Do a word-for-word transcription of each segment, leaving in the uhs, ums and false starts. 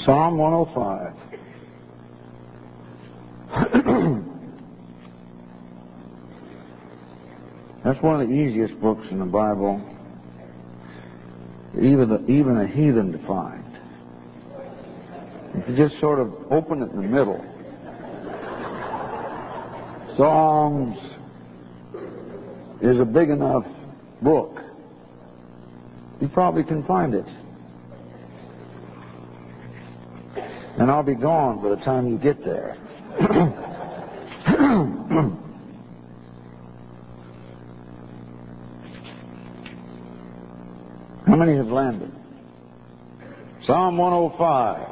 Psalm one oh five. That's one of the easiest books in the Bible, even the, even a heathen to find. If you just sort of open it in the middle. Psalms is a big enough book. You probably can find it. And I'll be gone by the time you get there. How many have landed? Psalm one oh five.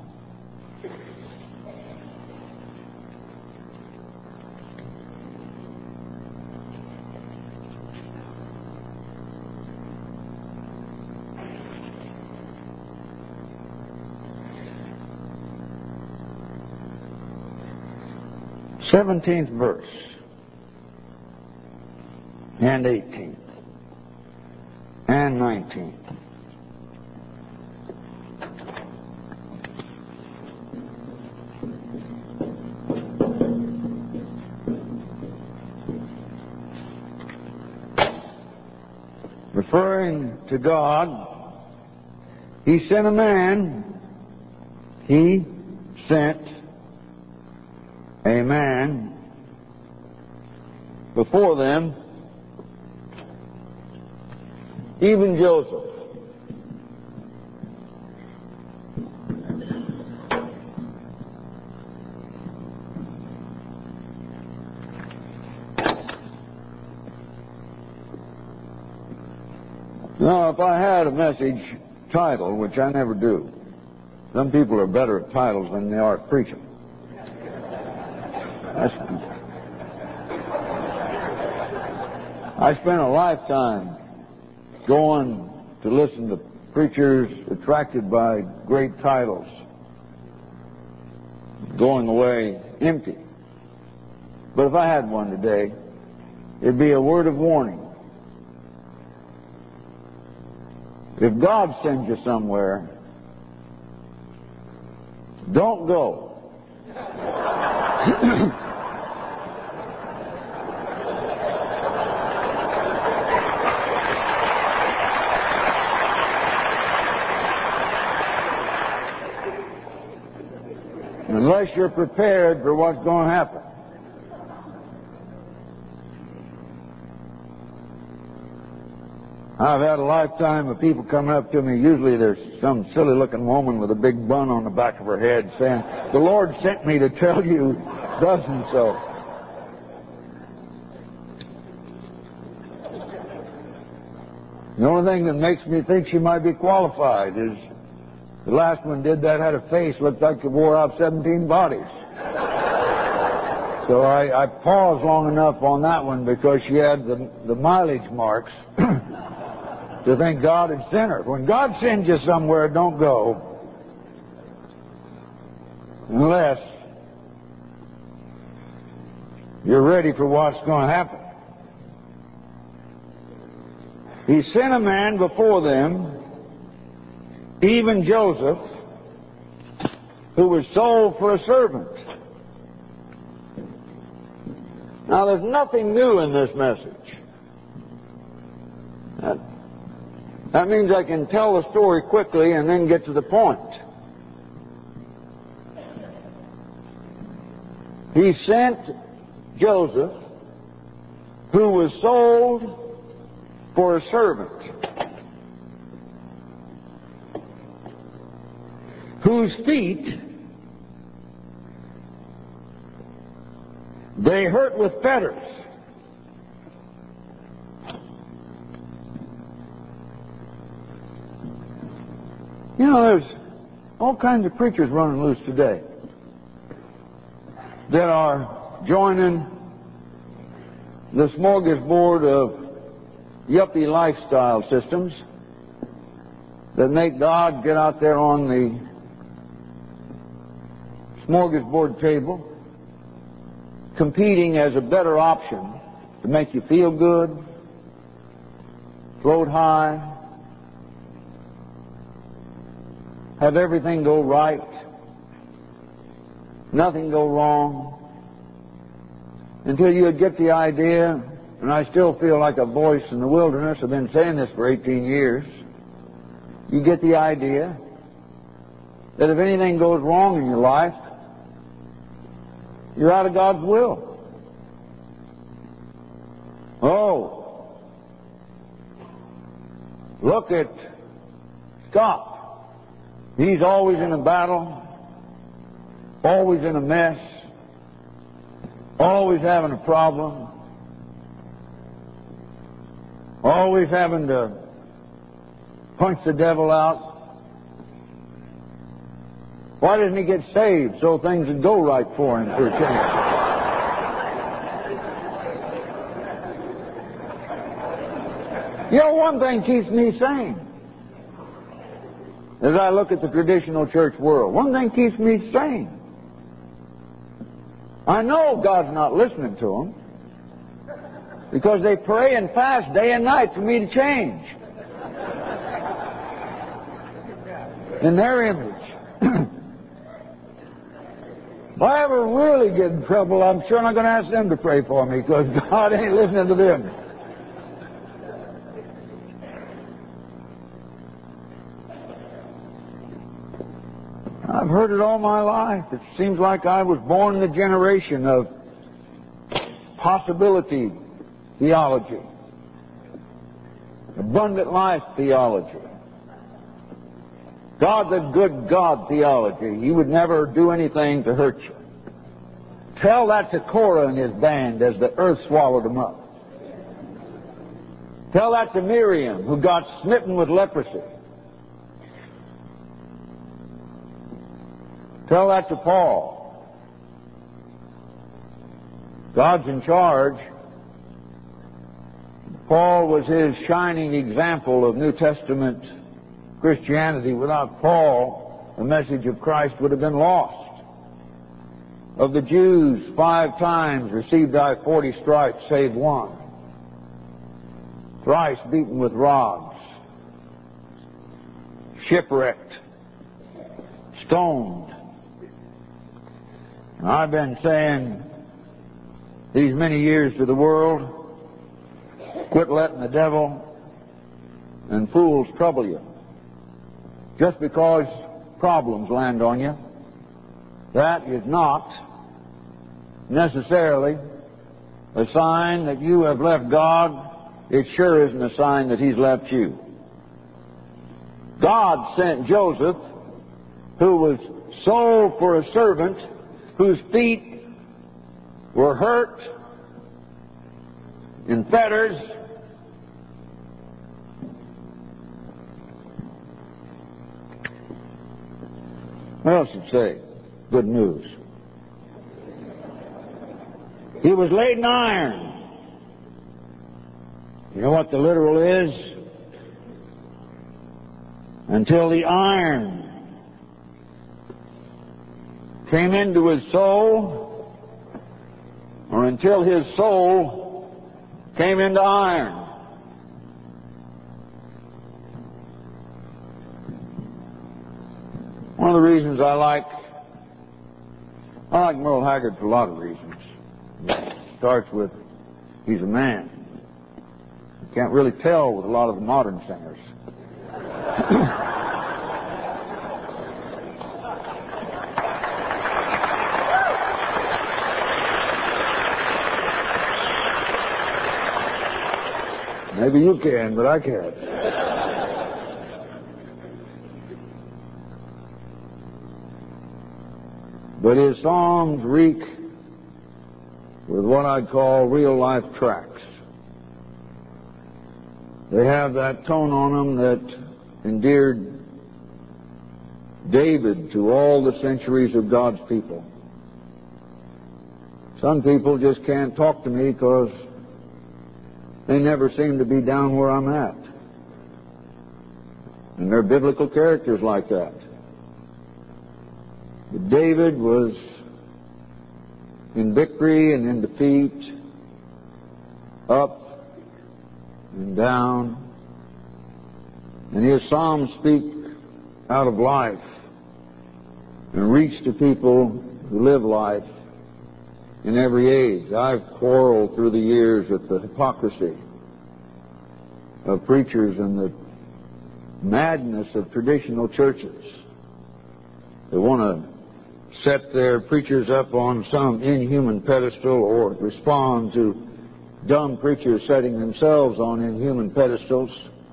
Seventeenth verse and eighteenth and nineteenth. Referring to God, He sent a man, He sent a man before them, even Joseph. Now, if I had a message title, which I never do, some people are better at titles than they are at preaching. I spent a lifetime going to listen to preachers attracted by great titles, going away empty. But if I had one today, it'd be a word of warning. If God sends you somewhere, don't go. Unless you're prepared for what's going to happen. I've had a lifetime of people coming up to me. Usually there's some silly-looking woman with a big bun on the back of her head saying, "The Lord sent me to tell you thus and so." The only thing that makes me think she might be qualified is the last one did that, had a face, looked like it wore out seventeen bodies. So I, I paused long enough on that one because she had the, the mileage marks to think God had sent her. When God sends you somewhere, don't go unless you're ready for what's going to happen. He sent a man before them, even Joseph, who was sold for a servant. Now, there's nothing new in this message. That, that means I can tell the story quickly and then get to the point. He sent Joseph, who was sold for a servant, whose feet they hurt with fetters. You know, there's all kinds of preachers running loose today that are joining the smorgasbord of yuppie lifestyle systems that make God get out there on the smorgasbord table, competing as a better option to make you feel good, float high, have everything go right, nothing go wrong, until you would get the idea, and I still feel like a voice in the wilderness. I've been saying this for eighteen years. You get the idea that if anything goes wrong in your life, you're out of God's will. Oh, look at Scott. He's always in a battle, always in a mess, always having a problem, always having to punch the devil out. Why doesn't he get saved so things would go right for him for a change? You know, one thing keeps me sane as I look at the traditional church world. One thing keeps me sane. I know God's not listening to them because they pray and fast day and night for me to change in their image. If I ever really get in trouble, I'm sure not going to ask them to pray for me because God ain't listening to them. I've heard it all my life. It seems like I was born in the generation of possibility theology, abundant life theology, God's a good God theology. He would never do anything to hurt you. Tell that to Korah and his band as the earth swallowed them up. Tell that to Miriam, who got smitten with leprosy. Tell that to Paul. God's in charge. Paul was his shining example of New Testament Christianity. Without Paul, the message of Christ would have been lost. Of the Jews, five times received I forty stripes, save one. Thrice beaten with rods. Shipwrecked. Stoned. And I've been saying these many years to the world, quit letting the devil and fools trouble you. Just because problems land on you, that is not necessarily a sign that you have left God. It sure isn't a sign that He's left you. God sent Joseph, who was sold for a servant, whose feet were hurt in fetters, what else did it say? Good news. He was laid in iron. You know what the literal is? Until the iron came into his soul, or until his soul came into iron. One of the reasons I like I like Merle Haggard for a lot of reasons. It starts with he's a man. You can't really tell with a lot of the modern singers. Maybe you can, but I can't. But his songs reek with what I'd call real-life tracks. They have that tone on them that endeared David to all the centuries of God's people. Some people just can't talk to me because they never seem to be down where I'm at. And they're biblical characters like that. But David was in victory and in defeat, up and down. And his psalms speak out of life. and reach to people who live life in every age. I've quarreled through the years with the hypocrisy of preachers and the madness of traditional churches. They want to set their preachers up on some inhuman pedestal or respond to dumb preachers setting themselves on inhuman pedestals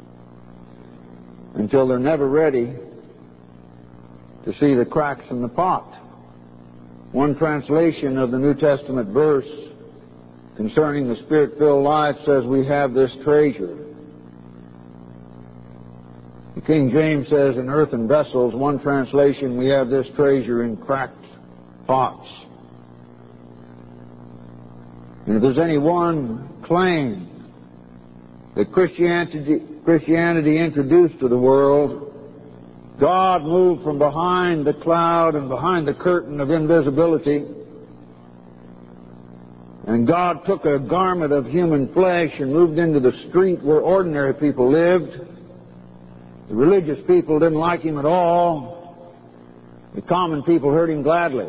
until they're never ready to see the cracks in the pot. One translation of the New Testament verse concerning the Spirit-filled life says we have this treasure. The King James says in earthen vessels. One translation, we have this treasure in cracked pots. And if there's any one claim that Christianity, Christianity introduced to the world, God moved from behind the cloud and behind the curtain of invisibility, and God took a garment of human flesh and moved into the street where ordinary people lived. The religious people didn't like him at all. The common people heard him gladly.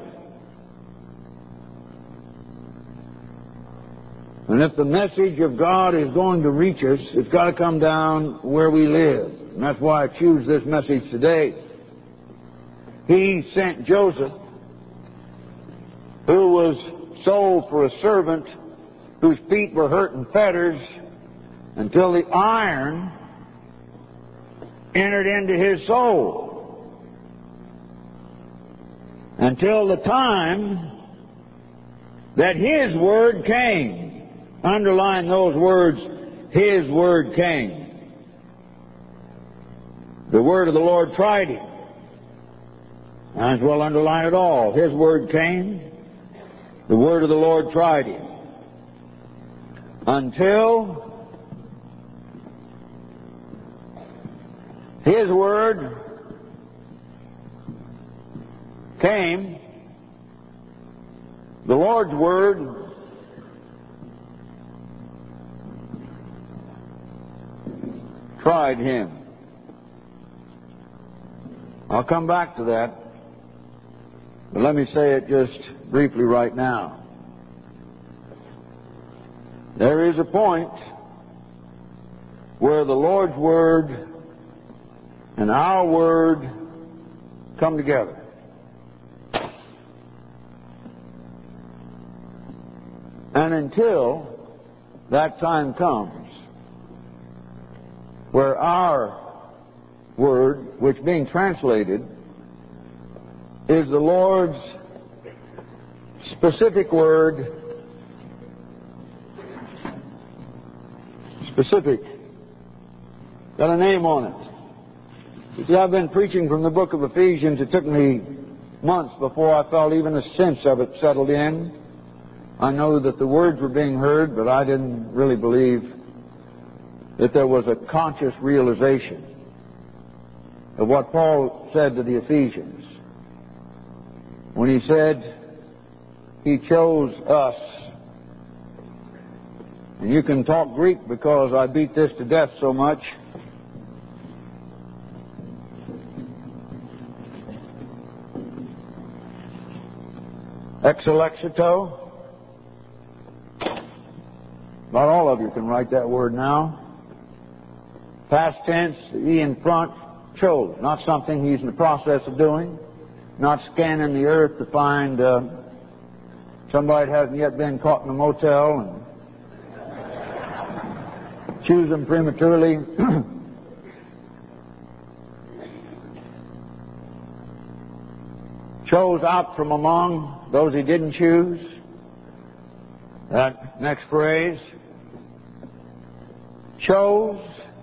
And if the message of God is going to reach us, it's got to come down where we live. And that's why I choose this message today. He sent Joseph, who was sold for a servant, whose feet were hurt in fetters, until the iron entered into his soul. Until the time that his word came. Underline those words, his word came. The word of the Lord tried him. Might as well underline it all. His word came. The word of the Lord tried him. Until his word came, the Lord's word tried him. I'll come back to that, but let me say it just briefly right now. There is a point where the Lord's word and our word come together. And until that time comes, where our word, which being translated, is the Lord's specific word, specific, got a name on it. You see, I've been preaching from the book of Ephesians. It took me months before I felt even a sense of it settled in. I know that the words were being heard, but I didn't really believe that there was a conscious realization of what Paul said to the Ephesians when he said he chose us. And you can talk Greek because I beat this to death so much. Exelexito. Not all of you can write that word now. Past tense, the E in front, chose. Not something he's in the process of doing. Not scanning the earth to find uh, somebody that hasn't yet been caught in a motel and choose them prematurely. Chose out from among those he didn't choose. That next phrase. Chose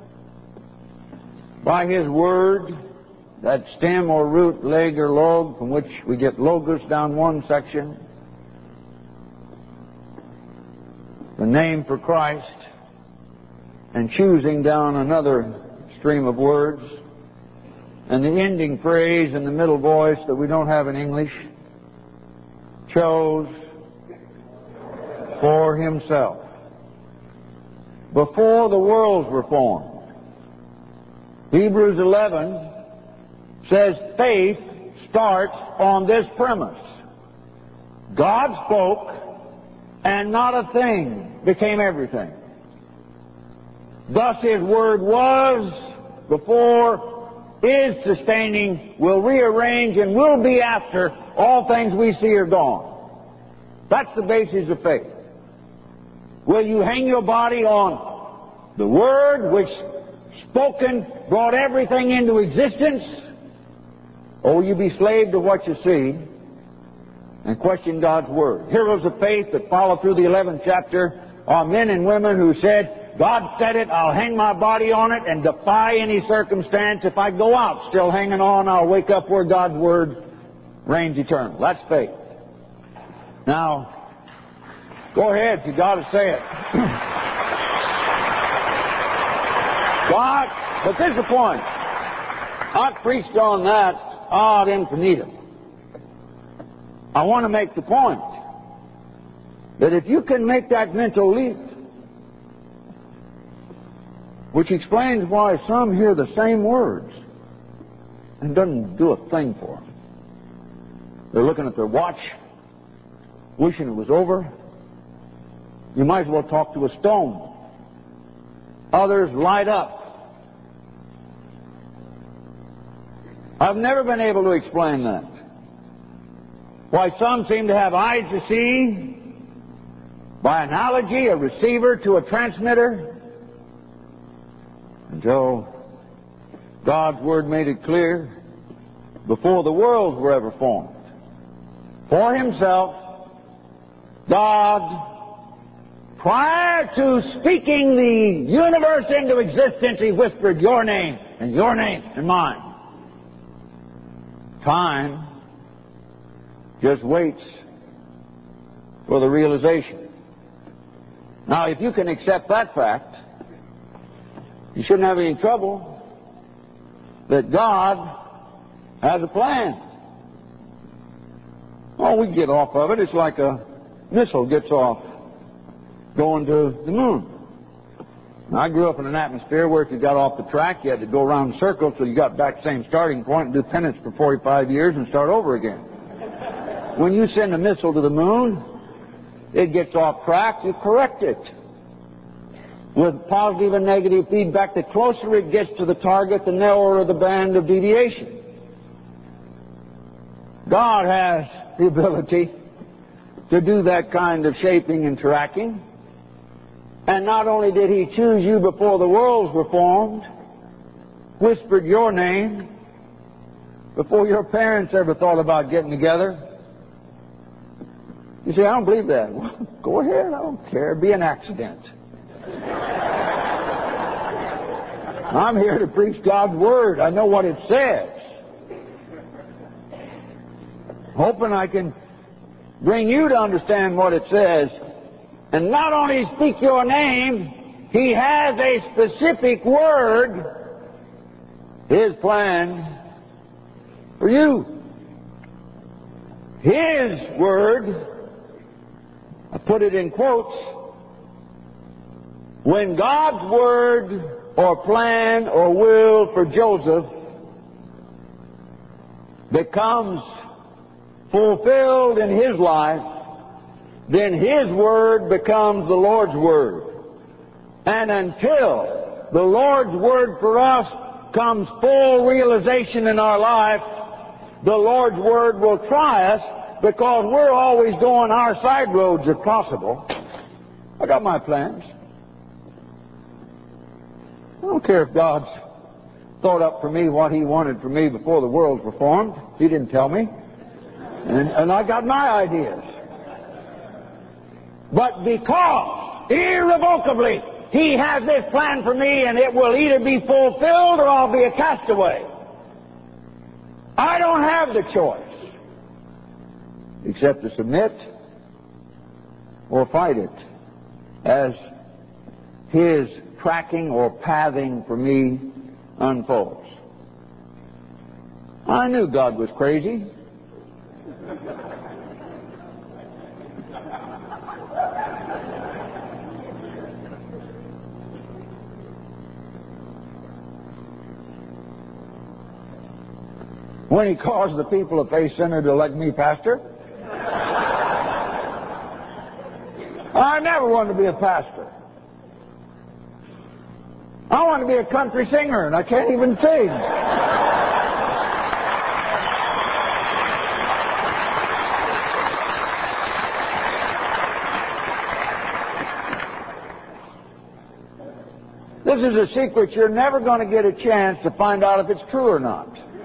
by his word, that stem or root, leg or log, from which we get logos down one section, the name for Christ, and choosing down another stream of words, and the ending phrase in the middle voice that we don't have in English, chose for himself. Before the worlds were formed. Hebrews eleven says faith starts on this premise. God spoke, and not a thing became everything. Thus His Word was, before, is sustaining, will rearrange, and will be after all things we see are gone. That's the basis of faith. Will you hang your body on the Word which, spoken, brought everything into existence? Or will you be slave to what you see and question God's Word? Heroes of faith that follow through the eleventh chapter are men and women who said, God said it, I'll hang my body on it and defy any circumstance. If I go out still hanging on, I'll wake up where God's Word reigns eternal. That's faith. Now, go ahead if you got to say it. God, but this is the point. I've preached on that ad infinitum. I want to make the point that if you can make that mental leap, which explains why some hear the same words and doesn't do a thing for them. They're looking at their watch, wishing it was over. You might as well talk to a stone. Others light up. I've never been able to explain that. Why some seem to have eyes to see, by analogy, a receiver to a transmitter, until God's Word made it clear before the worlds were ever formed. For Himself, God, prior to speaking the universe into existence, He whispered your name and your name and mine. Time just waits for the realization. Now, if you can accept that fact, you shouldn't have any trouble that God has a plan. Oh, we get off of it. It's like a missile gets off going to the moon. Now, I grew up in an atmosphere where if you got off the track, you had to go around in circles till you got back to the same starting point and do penance for forty-five years and start over again. When you send a missile to the moon, it gets off track, you correct it. With positive and negative feedback, the closer it gets to the target, the narrower the band of deviation. God has the ability to do that kind of shaping and tracking. And not only did He choose you before the worlds were formed, whispered your name, before your parents ever thought about getting together. You say, I don't believe that. Well, go ahead, I don't care. It'd be an accident. I'm here to preach God's Word. I know what it says. Hoping I can bring you to understand what it says. And not only speak your name, He has a specific word, His plan for you. His word, I put it in quotes, when God's word or plan or will for Joseph becomes fulfilled in his life, then His Word becomes the Lord's Word. And until the Lord's Word for us comes full realization in our life, the Lord's Word will try us because we're always going our side roads if possible. I got my plans. I don't care if God's thought up for me what He wanted for me before the worlds were formed. He didn't tell me. And, and I got my ideas. But because, irrevocably, He has this plan for me and it will either be fulfilled or I'll be a castaway. I don't have the choice except to submit or fight it as His tracking or pathing for me unfolds. I knew God was crazy. when he caused the people of Faith Center to elect me pastor. I never wanted to be a pastor. I want to be a country singer, and I can't even sing. This is a secret you're never going to get a chance to find out if it's true or not.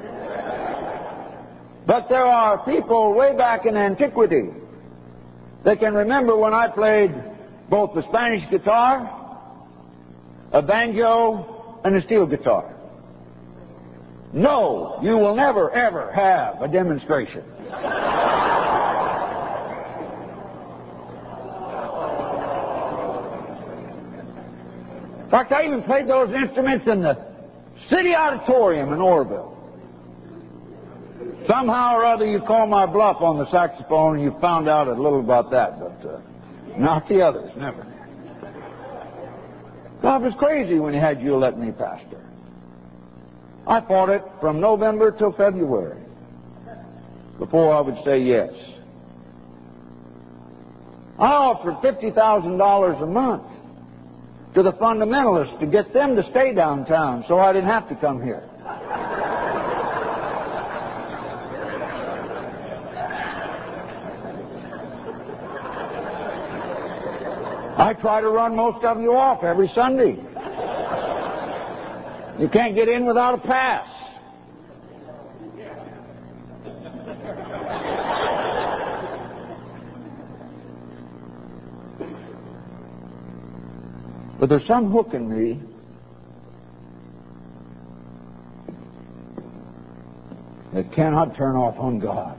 But there are people way back in antiquity that can remember when I played both the Spanish guitar, a banjo, and a steel guitar. No, you will never, ever have a demonstration. In fact, I even played those instruments in the City Auditorium in Oroville. Somehow or other you call my bluff on the saxophone and you found out a little about that, but uh, not the others, never. God was crazy when he had you elect me pastor. I fought it from November till February before I would say yes. I offered fifty thousand dollars a month to the fundamentalists to get them to stay downtown so I didn't have to come here. I try to run most of you off every Sunday. You can't get in without a pass. But there's some hook in me that cannot turn off on God.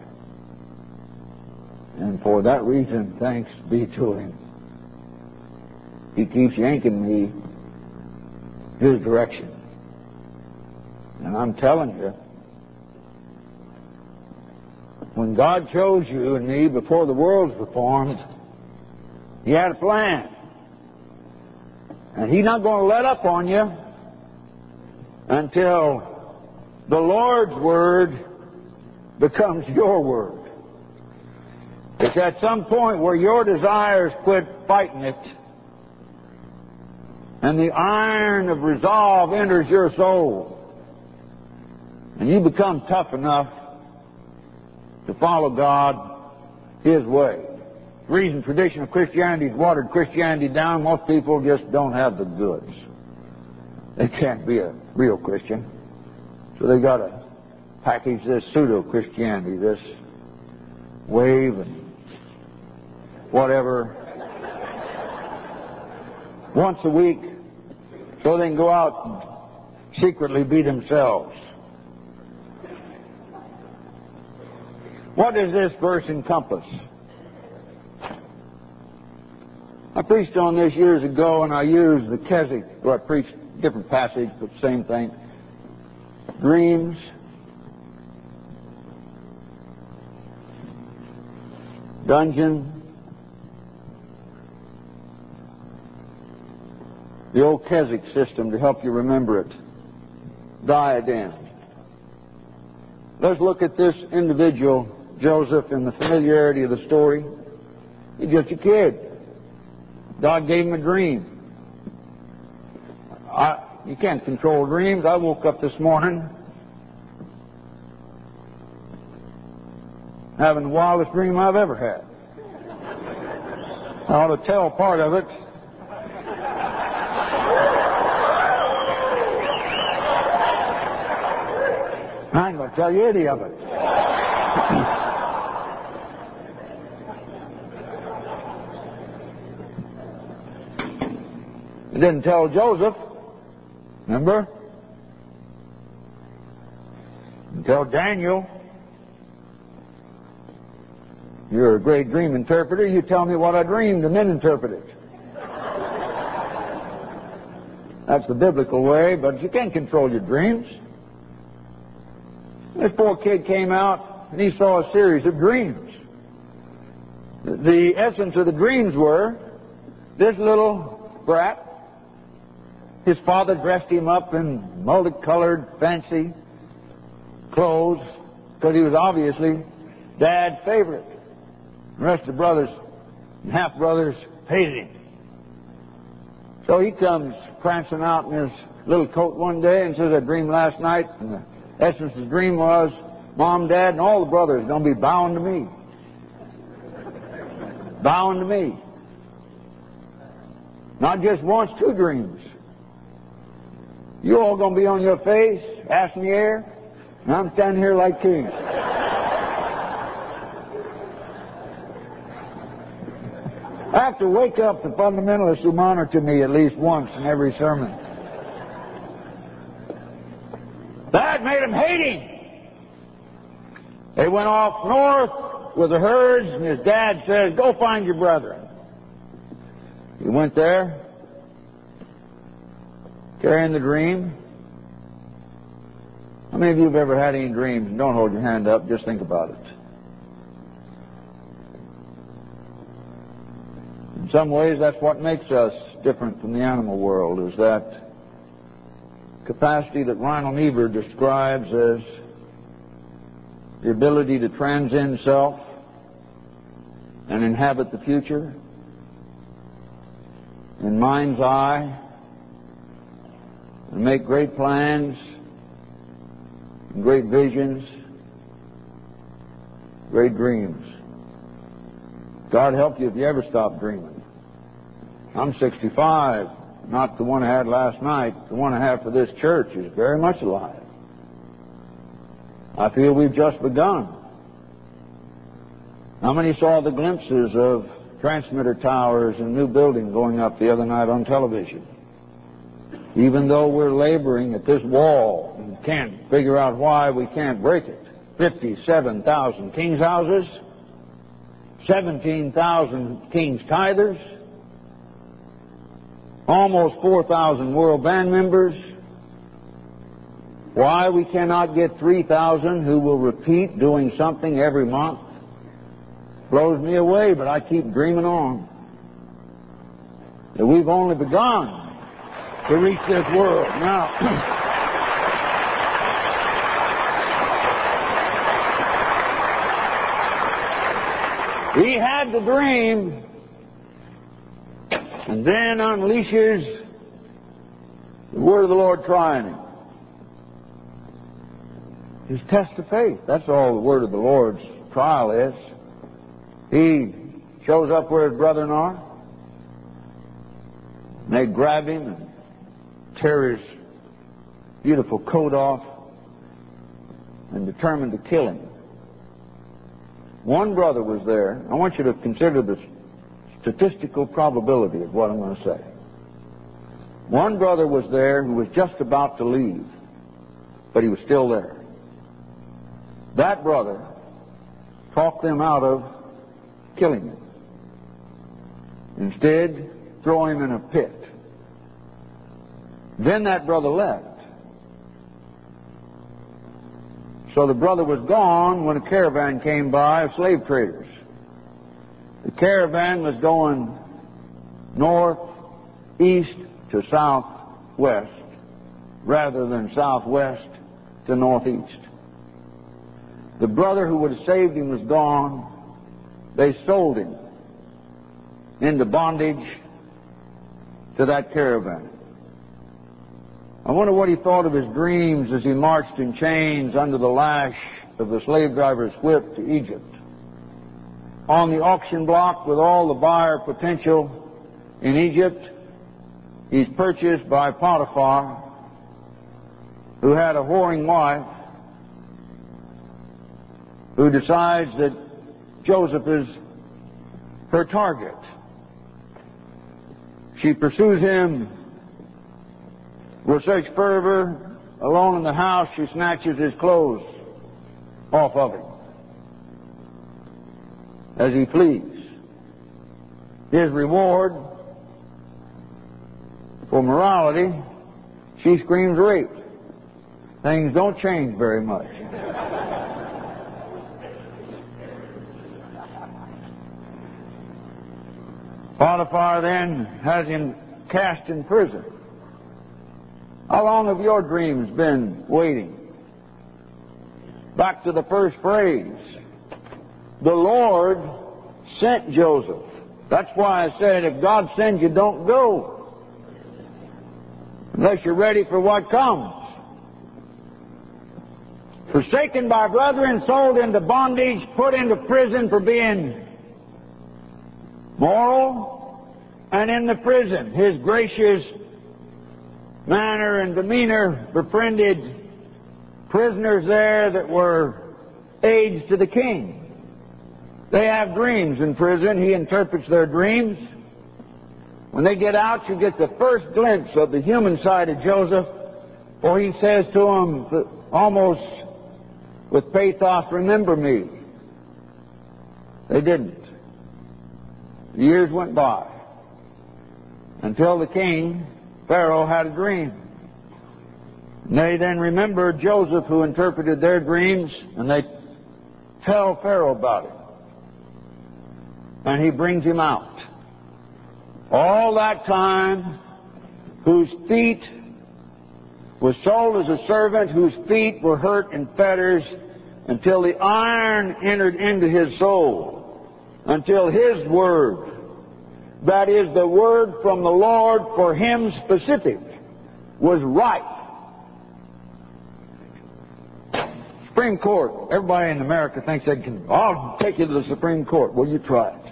And for that reason, thanks be to him. He keeps yanking me his direction. And I'm telling you, when God chose you and me before the worlds were formed, he had a plan. And he's not going to let up on you until the Lord's word becomes your word. It's at some point where your desires quit fighting it and the iron of resolve enters your soul and you become tough enough to follow God his way. The reason tradition of Christianity has watered Christianity down, most people just don't have the goods. They can't be a real Christian. So they got to package this pseudo-Christianity, this wave and whatever, once a week, so they can go out and secretly be themselves. What does this verse encompass? I preached on this years ago, and I used the Keswick, or I preached a different passage, but same thing. Dreams, dungeon, the old Keswick system to help you remember it, diadem. Let's look at this individual, Joseph, in the familiarity of the story. He's just a kid. God gave him a dream. I, you can't control dreams. I woke up this morning having the wildest dream I've ever had. I ought to tell part of it. I ain't going to tell you any of it. It didn't tell Joseph, remember? It didn't tell Daniel. You're a great dream interpreter. You tell me what I dreamed and then interpret it. That's the biblical way, but you can't control your dreams. This poor kid came out and he saw a series of dreams. The essence of the dreams were this little brat, his father dressed him up in multicolored, fancy clothes, because he was obviously Dad's favorite. The rest of the brothers and half-brothers hated him. So he comes prancing out in his little coat one day and says, I dreamed last night, and the essence of the dream was Mom, Dad, and all the brothers are going to be bowing to me. Bowing to me. Not just once, two dreams. You all going to be on your face, ass in the air, and I'm standing here like king. I have to wake up the fundamentalists who monitor me at least once in every sermon. That made them hate him. They went off north with the herds, and his dad says, go find your brethren. He went there, carrying the dream. How many of you have ever had any dreams? Don't hold your hand up, just think about it. In some ways, that's what makes us different from the animal world, is that capacity that Lionel Niebuhr describes as the ability to transcend self and inhabit the future in mind's eye and make great plans and great visions, great dreams. God help you if you ever stop dreaming. I'm sixty-five, not the one I had last night. The one I have for this church is very much alive. I feel we've just begun. How many saw the glimpses of transmitter towers and new building going up the other night on television? Even though we're laboring at this wall and can't figure out why we can't break it. fifty-seven thousand king's houses, seventeen thousand king's tithers, almost four thousand world band members. Why we cannot get three thousand who will repeat doing something every month blows me away, but I keep dreaming on. That we've only begun to reach this world. Now, he had the dream and then unleashes the word of the Lord trying him. His test of faith. That's all the word of the Lord's trial is. He shows up where his brethren are. And they grab him and tear his beautiful coat off and determined to kill him. One brother was there. I want you to consider the statistical probability of what I'm going to say. One brother was there who was just about to leave, but he was still there. That brother talked them out of killing him. Instead, throw him in a pit. Then that brother left. So the brother was gone when a caravan came by of slave traders. The caravan was going north, east to southwest, rather than southwest to northeast. The brother who would have saved him was gone. They sold him into bondage to that caravan. I wonder what he thought of his dreams as he marched in chains under the lash of the slave driver's whip to Egypt. On the auction block with all the buyer potential in Egypt, he's purchased by Potiphar, who had a whoring wife, who decides that Joseph is her target. She pursues him with such fervor. Alone in the house, she snatches his clothes off of him as he flees. His reward for morality, she screams rape. Things don't change very much. Potiphar then has him cast in prison. How long have your dreams been waiting Back to the first phrase. The Lord sent Joseph. That's why I said if God sends you, don't go. Unless you're ready for what comes. Forsaken by brethren, sold into bondage, put into prison for being moral, and in the prison, his gracious manner and demeanor befriended prisoners there that were aides to the king. They have dreams in prison. He interprets their dreams. When they get out, you get the first glimpse of the human side of Joseph, for he says to them, almost with pathos, remember me. They didn't. The years went by until the king, Pharaoh, had a dream. And they then remembered Joseph, who interpreted their dreams, and they tell Pharaoh about it. And he brings him out. All that time, whose feet was sold as a servant, whose feet were hurt in fetters, until the iron entered into his soul, until his word, that is the word from the Lord for him specific, was right. Supreme Court. Everybody in America thinks they can, I'll take you to the Supreme Court. Well, you try it.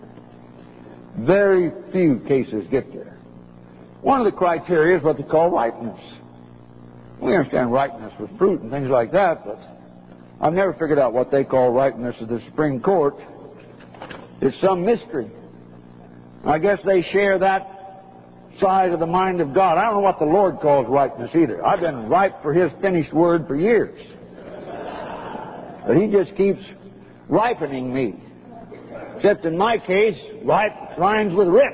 Very few cases get there. One of the criteria is what they call ripeness. We understand ripeness with fruit and things like that, but I've never figured out what they call ripeness of the Supreme Court. It's some mystery. I guess they share that side of the mind of God. I don't know what the Lord calls ripeness either. I've been ripe for His finished word for years. But He just keeps ripening me. Except in my case, ripe rhymes with rip.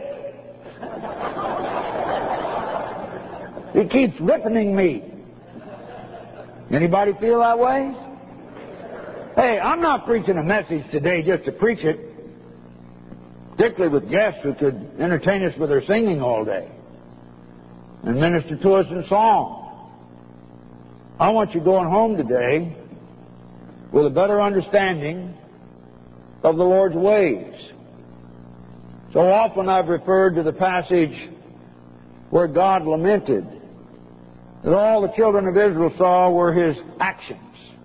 He keeps ripening me. Anybody feel that way? Hey, I'm not preaching a message today just to preach it, particularly with guests who could entertain us with their singing all day and minister to us in song. I want you going home today with a better understanding of the Lord's ways. So often I've referred to the passage where God lamented that all the children of Israel saw were His actions.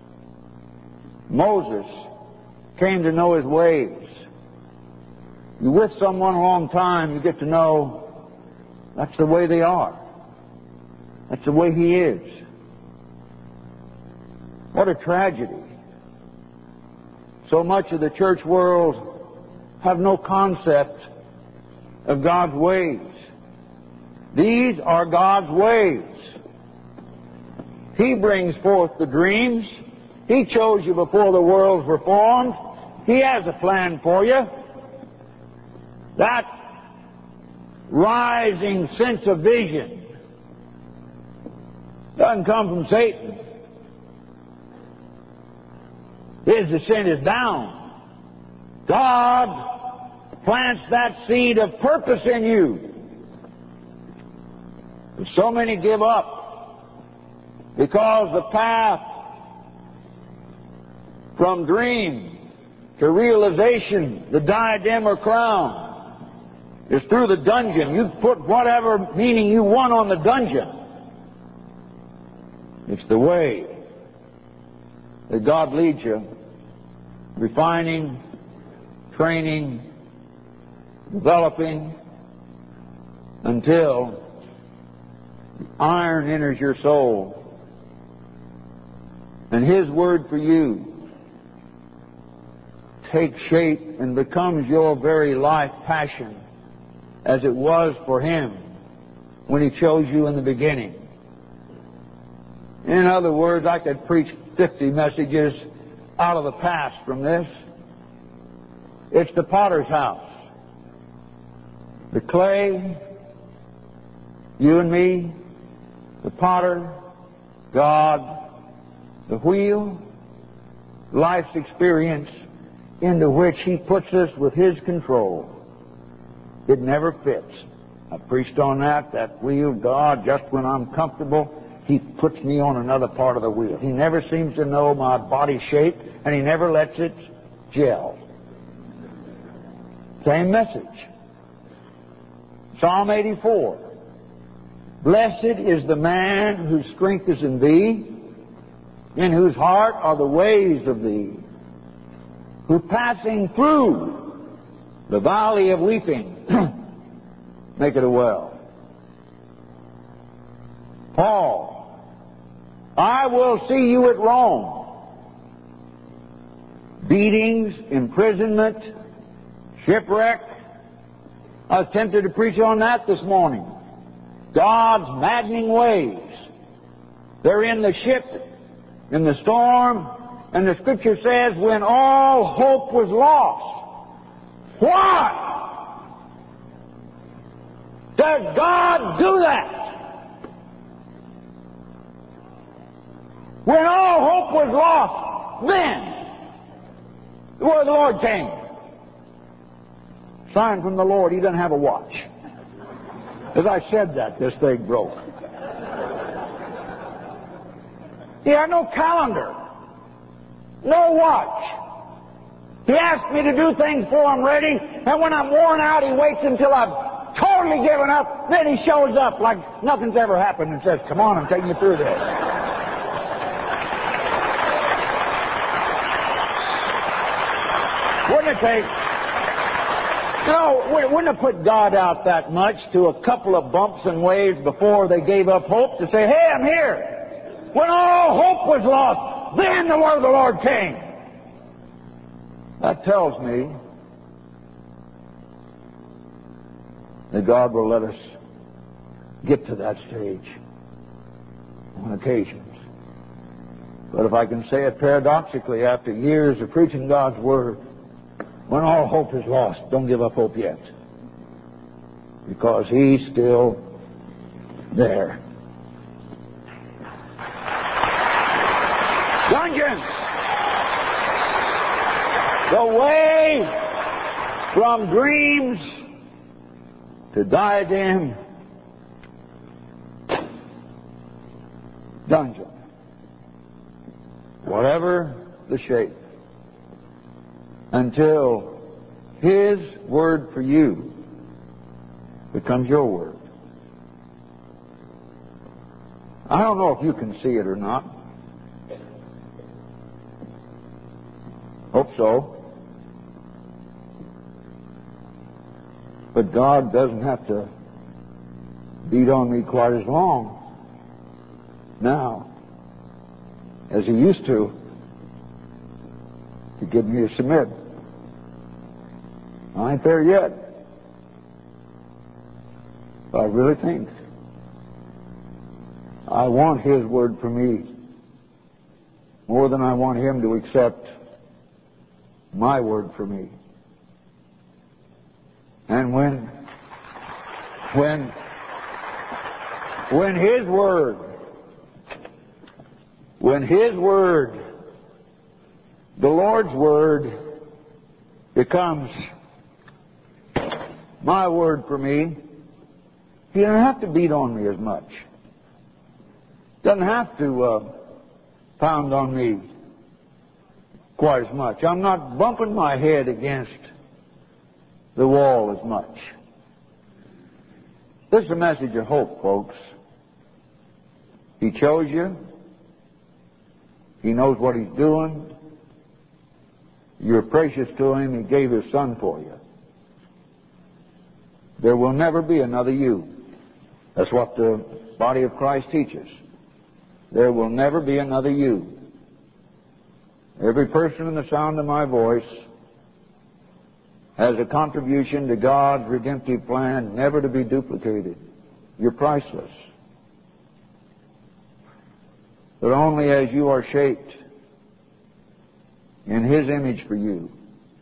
Moses came to know His ways. You're with someone a long time, you get to know that's the way they are. That's the way He is. What a tragedy. So much of the church world have no concept of God's ways. These are God's ways. He brings forth the dreams. He chose you before the worlds were formed. He has a plan for you. That rising sense of vision doesn't come from Satan. His descent is down. God plants that seed of purpose in you. But so many give up because the path from dream to realization, the diadem or crown, is through the dungeon. You put whatever meaning you want on the dungeon. It's the way that God leads you, refining, training, developing, until iron enters your soul. And His word for you takes shape and becomes your very life passion, as it was for Him when He chose you in the beginning. In other words, I could preach fifty messages out of the past from this. It's the potter's house. The clay, you and me, the potter, God, the wheel, life's experience into which He puts us with His control. It never fits. I preached on that, that wheel, God, just when I'm comfortable, He puts me on another part of the wheel. He never seems to know my body shape, and He never lets it gel. Same message. Psalm eighty-four. Blessed is the man whose strength is in Thee, in whose heart are the ways of Thee, who passing through the valley of weeping make it a well. Paul, I will see you at Rome. Beatings, imprisonment, shipwreck. I was tempted to preach on that this morning. God's maddening ways. They're in the ship, in the storm, and the Scripture says when all hope was lost. Why does God do that? When all hope was lost, then the word of the Lord came. Sign from the Lord, He doesn't have a watch. As I said that, this thing broke. He had no calendar, no watch. He asked me to do things for Him ready, and when I'm worn out, He waits until I've totally given up. Then He shows up like nothing's ever happened and says, come on, I'm taking you through this. Wouldn't it take... You know, wouldn't have put God out that much to a couple of bumps and waves before they gave up hope to say, hey, I'm here. When all hope was lost, then the word of the Lord came. That tells me that God will let us get to that stage on occasions. But if I can say it paradoxically, after years of preaching God's Word, when all hope is lost, don't give up hope yet. Because He's still there. Dungeons! The way from dreams to diadem. Dungeon. Whatever the shape. Until His word for you becomes your word. I don't know if you can see it or not. Hope so. But God doesn't have to beat on me quite as long now as He used to to get me to submit. I ain't there yet. But I really think I want His word for me more than I want Him to accept my word for me. And when when when His word when His word the Lord's word becomes my word for me, He doesn't have to beat on me as much. Doesn't have to uh, pound on me quite as much. I'm not bumping my head against the wall as much. This is a message of hope, folks. He chose you. He knows what He's doing. You're precious to Him. He gave His Son for you. There will never be another you. That's what the body of Christ teaches. There will never be another you. Every person in the sound of my voice has a contribution to God's redemptive plan, never to be duplicated. You're priceless. But only as you are shaped in His image for you.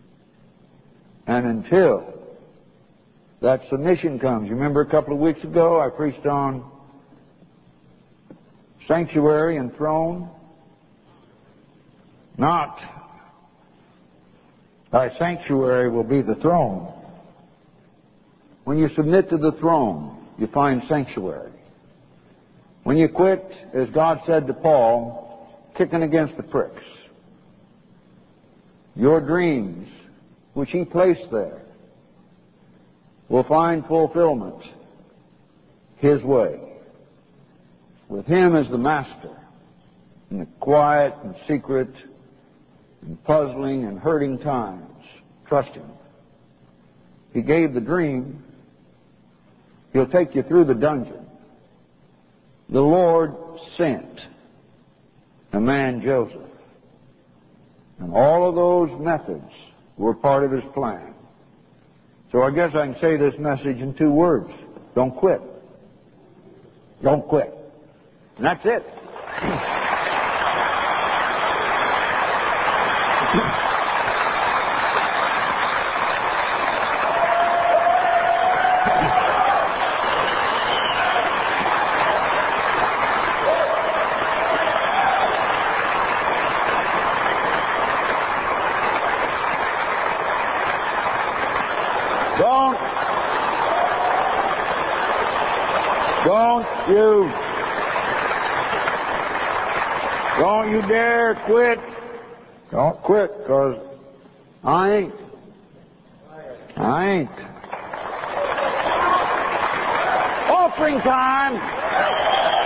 And until that submission comes. You remember a couple of weeks ago I preached on sanctuary and throne? Not thy sanctuary will be the throne. When you submit to the throne, you find sanctuary. When you quit, as God said to Paul, kicking against the pricks, your dreams, which He placed there, will find fulfillment His way, with Him as the master, in the quiet and secret and puzzling and hurting times. Trust Him. He gave the dream. He'll take you through the dungeon. The Lord sent a man, Joseph, and all of those methods were part of His plan. So I guess I can say this message in two words. Don't quit. Don't quit. And that's it. Don't, don't you, don't you dare quit. Don't quit, because I ain't. I ain't. Offering time.